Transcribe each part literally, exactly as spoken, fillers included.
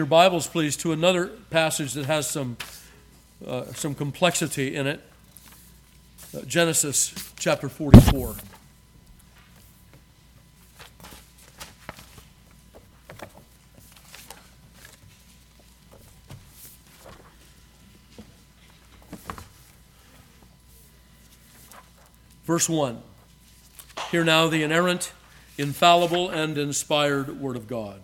Your Bibles, please, to another passage that has some uh, some complexity in it. Uh, Genesis chapter forty-four. Verse one. Hear now the inerrant, infallible, and inspired word of God.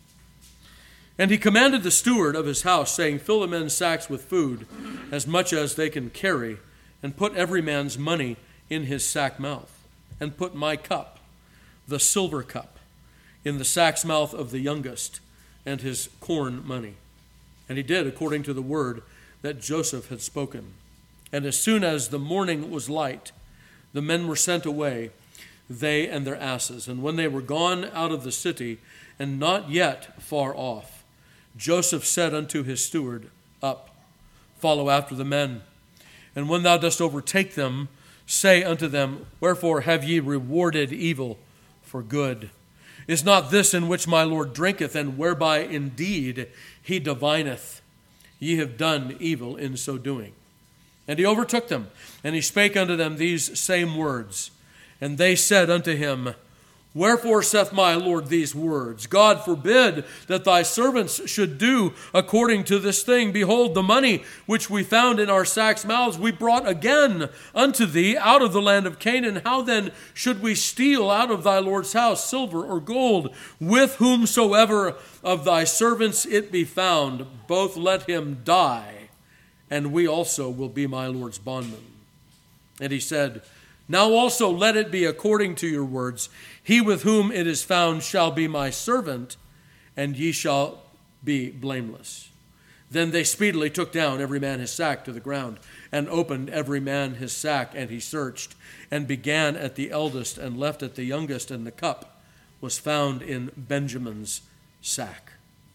And he commanded the steward of his house, saying, Fill the men's sacks with food, as much as they can carry, and put every man's money in his sack mouth, and put my cup, the silver cup, in the sack's mouth of the youngest, and his corn money. And he did according to the word that Joseph had spoken. And as soon as the morning was light, the men were sent away, they and their asses. And when they were gone out of the city, and not yet far off, Joseph said unto his steward, Up, follow after the men. And when thou dost overtake them, say unto them, Wherefore have ye rewarded evil for good? Is not this in which my Lord drinketh, and whereby indeed he divineth? Ye have done evil in so doing. And he overtook them, and he spake unto them these same words. And they said unto him, Wherefore saith my Lord these words? God forbid that thy servants should do according to this thing. Behold, the money which we found in our sacks' mouths we brought again unto thee out of the land of Canaan. How then should we steal out of thy Lord's house silver or gold? With whomsoever of thy servants it be found, both let him die, and we also will be my Lord's bondmen. And he said, Now also let it be according to your words. He with whom it is found shall be my servant, and ye shall be blameless. Then they speedily took down every man his sack to the ground, and opened every man his sack, and he searched, and began at the eldest, and left at the youngest, and the cup was found in Benjamin's sack.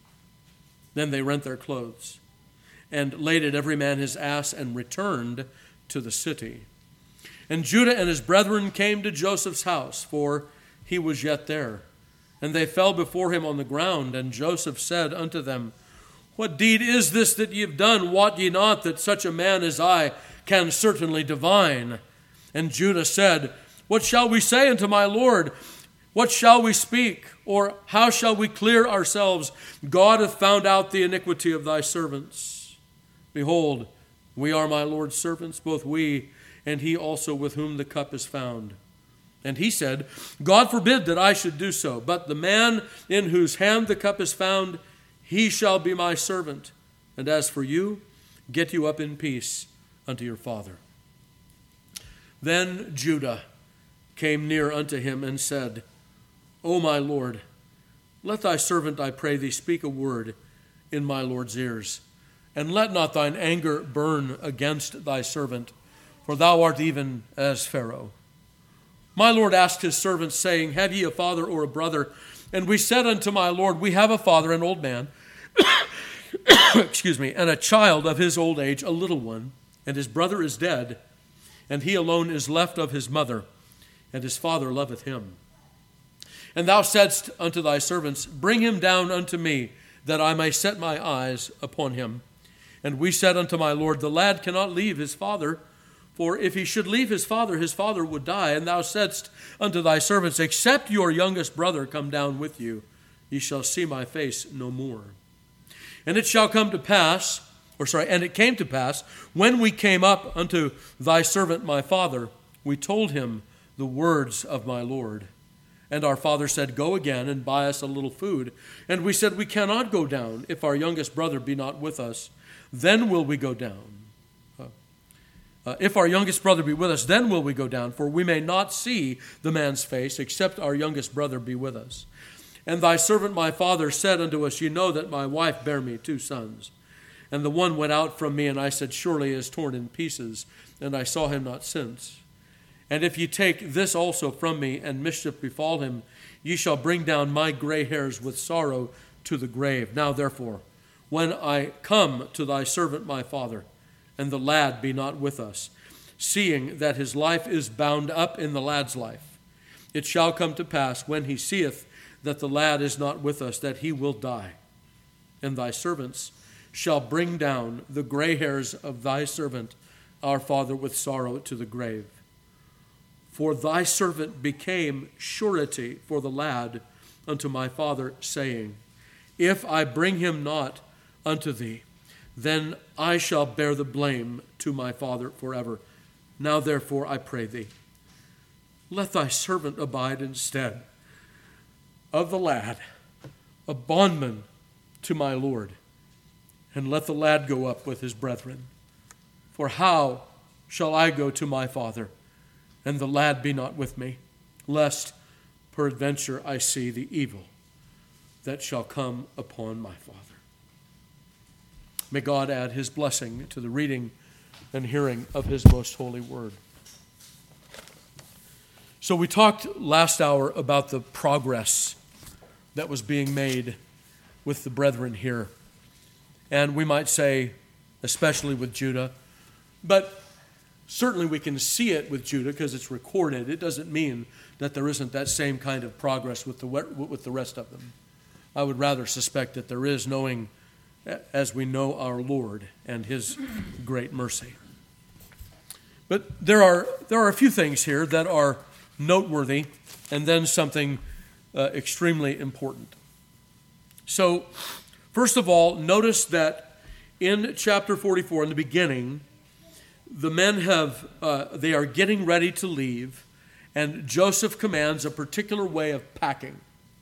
Then they rent their clothes, and laded every man his ass, and returned to the city. And Judah and his brethren came to Joseph's house, for he was yet there. And they fell before him on the ground. And Joseph said unto them, What deed is this that ye have done? Wot ye not that such a man as I can certainly divine? And Judah said, What shall we say unto my Lord? What shall we speak? Or how shall we clear ourselves? God hath found out the iniquity of thy servants. Behold, we are my Lord's servants, both we and he also with whom the cup is found. And he said, God forbid that I should do so, but the man in whose hand the cup is found, he shall be my servant. And as for you, get you up in peace unto your father. Then Judah came near unto him and said, O my Lord, let thy servant, I pray thee, speak a word in my Lord's ears, and let not thine anger burn against thy servant, for thou art even as Pharaoh. My Lord asked his servants, saying, Have ye a father or a brother? And we said unto my Lord, We have a father, an old man, excuse me, and a child of his old age, a little one, and his brother is dead, and he alone is left of his mother, and his father loveth him. And thou saidst unto thy servants, Bring him down unto me, that I may set my eyes upon him. And we said unto my Lord, The lad cannot leave his father, for if he should leave his father, his father would die. And thou saidst unto thy servants, Except your youngest brother come down with you, ye shall see my face no more. And it shall come to pass, or sorry, and it came to pass, when we came up unto thy servant my father, we told him the words of my Lord. And our father said, Go again and buy us a little food. And we said, We cannot go down, if our youngest brother be not with us. Then will we go down. Uh, if our youngest brother be with us, then will we go down, for we may not see the man's face, except our youngest brother be with us. And thy servant my father said unto us, Ye know that my wife bare me two sons. And the one went out from me, and I said, Surely he is torn in pieces, and I saw him not since. And if ye take this also from me, and mischief befall him, ye shall bring down my gray hairs with sorrow to the grave. Now therefore, when I come to thy servant my father, and the lad be not with us, seeing that his life is bound up in the lad's life, it shall come to pass, when he seeth that the lad is not with us, that he will die. and thy servants shall bring down the gray hairs of thy servant, our father, with sorrow to the grave. For thy servant became surety for the lad unto my father, saying, If I bring him not unto thee, then I shall bear the blame to my father forever. Now therefore I pray thee, let thy servant abide instead of the lad, a bondman to my Lord, and let the lad go up with his brethren. For how shall I go to my father, and the lad be not with me, lest peradventure I see the evil that shall come upon my father? May God add his blessing to the reading and hearing of his most holy word. So we talked last hour about the progress that was being made with the brethren here. And we might say, especially with Judah, but certainly we can see it with Judah because it's recorded. It doesn't mean that there isn't that same kind of progress with the with the rest of them. I would rather suspect that there is, knowing as we know our Lord and his great mercy. But there are there are a few things here that are noteworthy, and then something uh, extremely important. So, first of all, notice that in chapter forty-four, in the beginning, the men have uh, they are getting ready to leave, and Joseph commands a particular way of packing.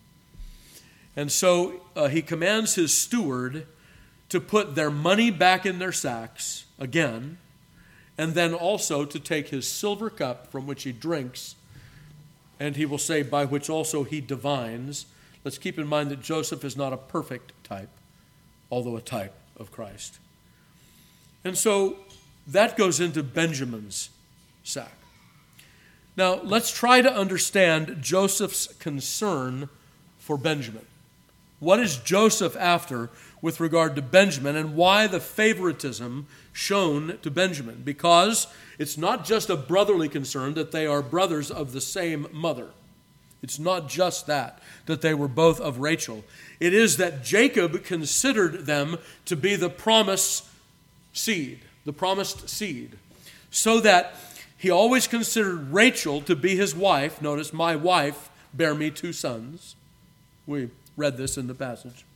And so uh, he commands his steward to put their money back in their sacks again, and then also to take his silver cup from which he drinks, and he will say, by which also he divines. Let's keep in mind that Joseph is not a perfect type, although a type of Christ. And so that goes into Benjamin's sack. Now, let's try to understand Joseph's concern for Benjamin. What is Joseph after with regard to Benjamin, and why the favoritism shown to Benjamin? Because it's not just a brotherly concern that they are brothers of the same mother. It's not just that, that they were both of Rachel. It is that Jacob considered them to be the promised seed, the promised seed, so that he always considered Rachel to be his wife. Notice, my wife bare me two sons. We read this in the passage.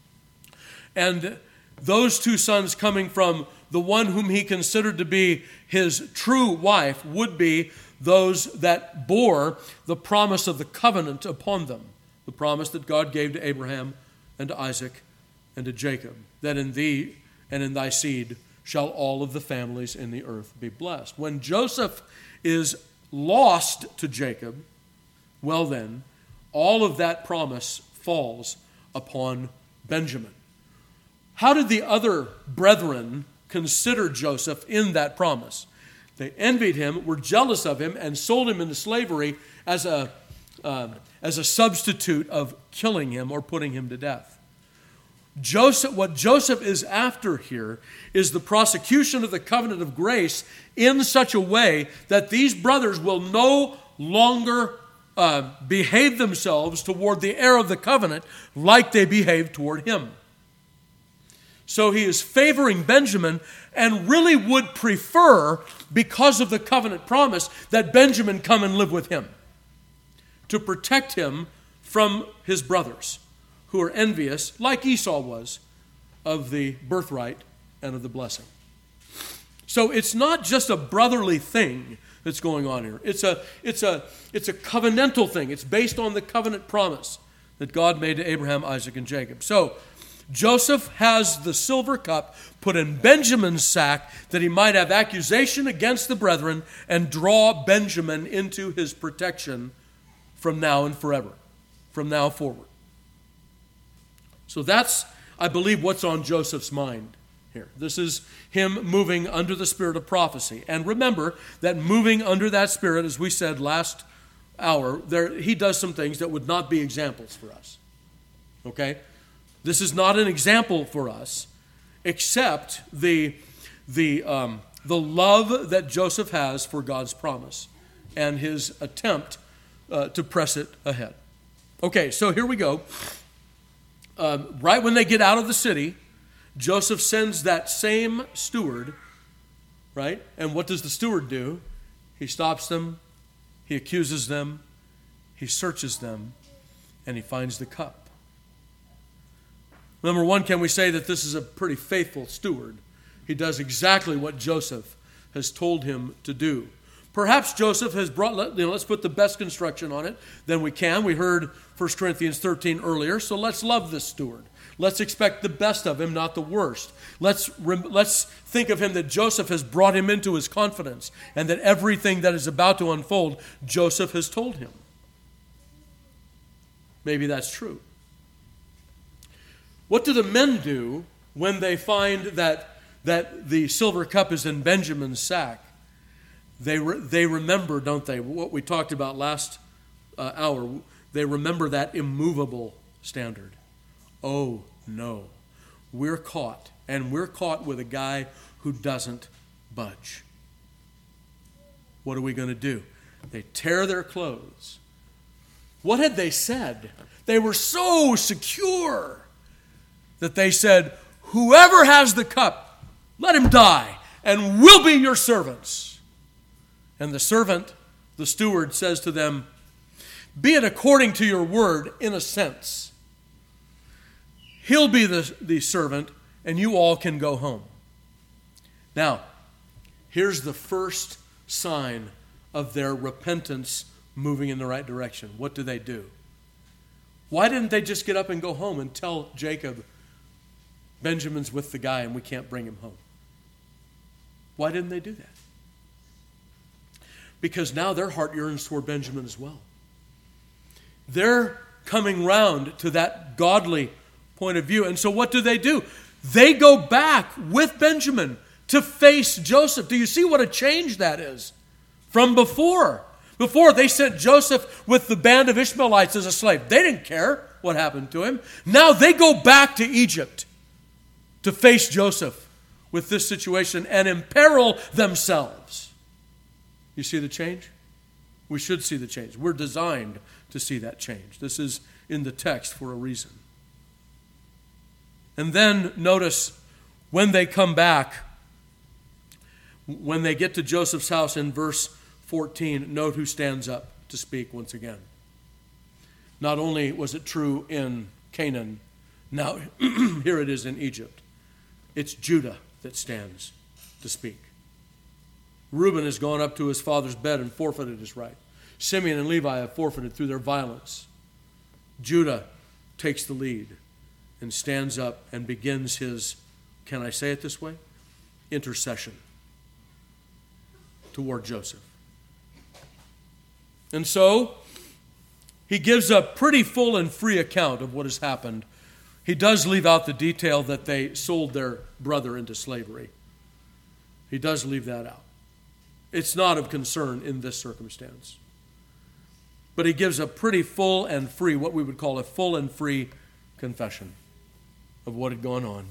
And those two sons coming from the one whom he considered to be his true wife would be those that bore the promise of the covenant upon them, the promise that God gave to Abraham and to Isaac and to Jacob, that in thee and in thy seed shall all of the families in the earth be blessed. When Joseph is lost to Jacob, well then, all of that promise falls upon Benjamin. How did the other brethren consider Joseph in that promise? They envied him, were jealous of him, and sold him into slavery as a, uh, as a substitute of killing him or putting him to death. Joseph, what Joseph is after here is the prosecution of the covenant of grace in such a way that these brothers will no longer uh, behave themselves toward the heir of the covenant like they behaved toward him. So he is favoring Benjamin and really would prefer, because of the covenant promise, that Benjamin come and live with him to protect him from his brothers who are envious, like Esau was, of the birthright and of the blessing. So it's not just a brotherly thing that's going on here. It's a, it's a, it's a covenantal thing. It's based on the covenant promise that God made to Abraham, Isaac, and Jacob. So Joseph has the silver cup put in Benjamin's sack that he might have accusation against the brethren and draw Benjamin into his protection from now and forever, from now forward. So that's, I believe, what's on Joseph's mind here. This is him moving under the spirit of prophecy. And remember that moving under that spirit, as we said last hour, there he does some things that would not be examples for us. Okay? This is not an example for us, except the, the, um, the love that Joseph has for God's promise and his attempt uh, to press it ahead. Okay, so here we go. um, right when they get out of the city, Joseph sends that same steward, right? And what does the steward do? He stops them, he accuses them, he searches them, and he finds the cup. Number one, can we say that this is a pretty faithful steward? He does exactly what Joseph has told him to do. Perhaps Joseph has brought, you know, let's put the best construction on it than we can. We heard First Corinthians thirteen earlier, so let's love this steward. Let's expect the best of him, not the worst. Let's, let's think of him that Joseph has brought him into his confidence and that everything that is about to unfold, Joseph has told him. Maybe that's true. What do the men do when they find that, that the silver cup is in Benjamin's sack? They re, they remember, don't they, what we talked about last uh, hour. They remember that immovable standard. Oh, no. We're caught, and we're caught with a guy who doesn't budge. What are we going to do? They tear their clothes. What had they said? They were so secure that they said, whoever has the cup, let him die, and we'll be your servants. And the servant, the steward, says to them, be it according to your word, in a sense. He'll be the, the servant, and you all can go home. Now, here's the first sign of their repentance moving in the right direction. What do they do? Why didn't they just get up and go home and tell Jacob, Benjamin's with the guy and we can't bring him home? Why didn't they do that? Because now their heart yearns toward Benjamin as well. They're coming round to that godly point of view. And so what do they do? They go back with Benjamin to face Joseph. Do you see what a change that is from before? Before, they sent Joseph with the band of Ishmaelites as a slave. They didn't care what happened to him. Now they go back to Egypt to face Joseph with this situation and imperil themselves. You see the change? We should see the change. We're designed to see that change. This is in the text for a reason. And then notice when they come back, when they get to Joseph's house in verse fourteen, note who stands up to speak once again. Not only was it true in Canaan, now here it is in Egypt. It's Judah that stands to speak. Reuben has gone up to his father's bed and forfeited his right. Simeon and Levi have forfeited through their violence. Judah takes the lead and stands up and begins his, can I say it this way? Intercession toward Joseph. And so, he gives a pretty full and free account of what has happened. He does leave out the detail that they sold their brother into slavery. He does leave that out. It's not of concern in this circumstance. But he gives a pretty full and free, what we would call a full and free confession of what had gone on.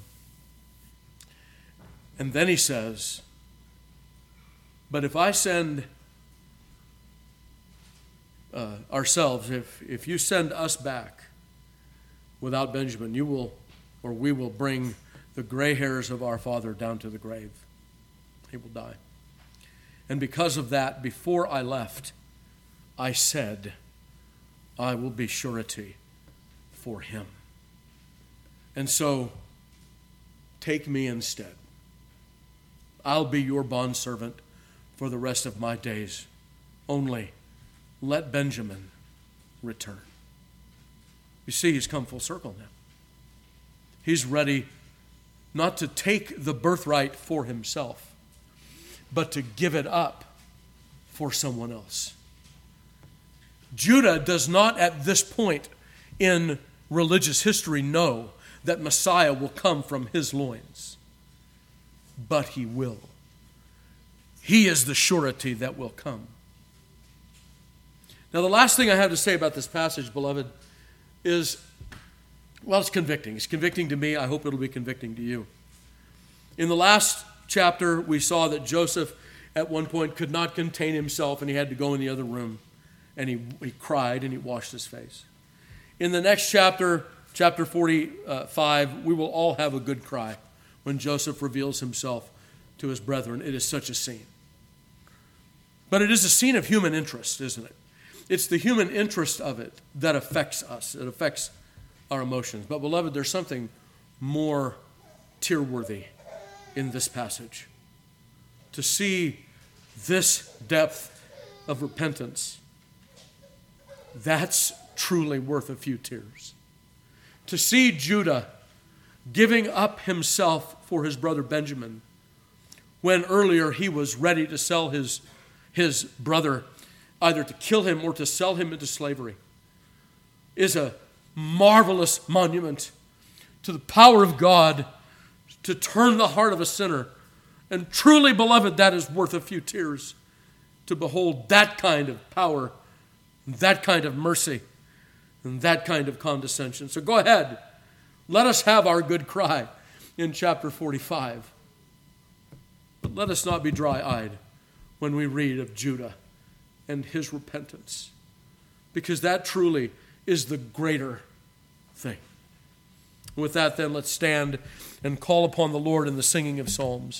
And then he says, but if I send uh, ourselves, if, if you send us back without Benjamin, you will, or we will bring the gray hairs of our father down to the grave. He will die. And because of that, before I left, I said, I will be surety for him. And so, take me instead. I'll be your bondservant for the rest of my days. Only let Benjamin return. You see, he's come full circle now. He's ready not to take the birthright for himself, but to give it up for someone else. Judah does not at this point in religious history know that Messiah will come from his loins, but he will. He is the surety that will come. Now, the last thing I have to say about this passage, beloved, is, well, it's convicting. It's convicting to me. I hope it'll be convicting to you. In the last chapter, we saw that Joseph at one point could not contain himself and he had to go in the other room and he, he cried and he washed his face. In the next chapter, chapter forty-five, we will all have a good cry when Joseph reveals himself to his brethren. It is such a scene. But it is a scene of human interest, isn't it? It's the human interest of it that affects us. It affects our emotions. But beloved, there's something more tear-worthy in this passage. To see this depth of repentance, that's truly worth a few tears. To see Judah giving up himself for his brother Benjamin, when earlier he was ready to sell his, his brother, either to kill him or to sell him into slavery, is a marvelous monument to the power of God to turn the heart of a sinner. And truly, beloved, that is worth a few tears, to behold that kind of power, that kind of mercy, and that kind of condescension. So go ahead. Let us have our good cry in chapter forty-five. But let us not be dry-eyed when we read of Judah and his repentance, because that truly is the greater thing. With that, then, let's stand and call upon the Lord in the singing of psalms.